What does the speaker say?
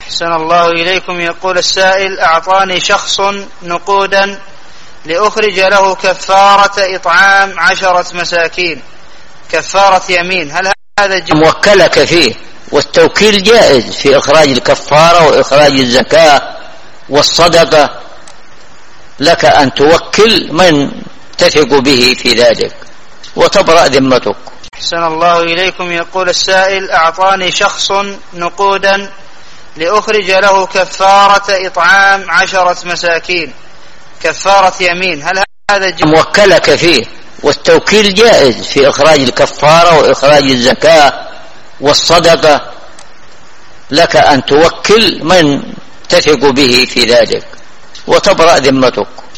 أحسن الله إليكم. يقول السائل: أعطاني شخص نقودا لأخرج له كفارة إطعام 10 مساكين، كفارة يمين، هل هذا موكلك فيه؟ والتوكيل جائز في إخراج الكفارة وإخراج الزكاة والصدقة، لك أن توكل من تثق به في ذلك وتبرأ ذمتك. أحسن الله إليكم. يقول السائل: أعطاني شخص نقودا لأخرج له كفارة إطعام 10 مساكين، كفارة يمين، هل هذا موكلك فيه؟ والتوكيل جائز في إخراج الكفارة وإخراج الزكاة والصدقة، لك أن توكل من تثق به في ذلك وتبرأ ذمتك.